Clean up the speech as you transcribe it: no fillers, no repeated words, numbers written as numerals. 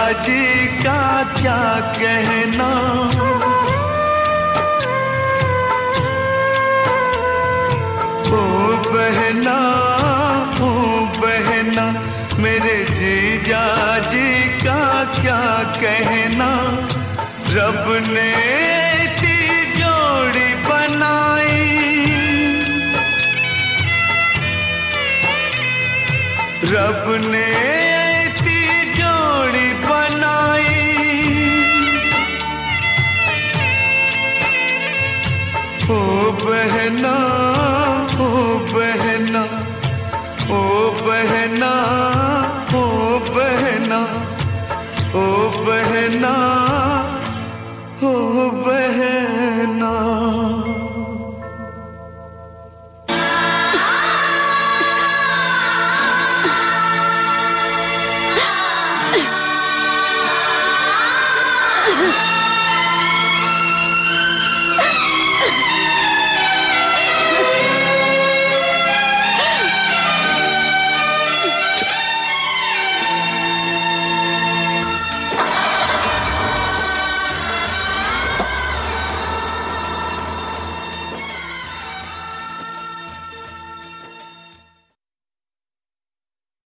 जी का क्या कहना। ओ बहना, ओ बहना, मेरे जीजा जी का क्या कहना। रब ने ऐसी जोड़ी बनाई, रब ने ऐसी जोड़ी बनाई। ओ बहना, ओ बहना, ओ बहना, ओ बहना, ओ बहना।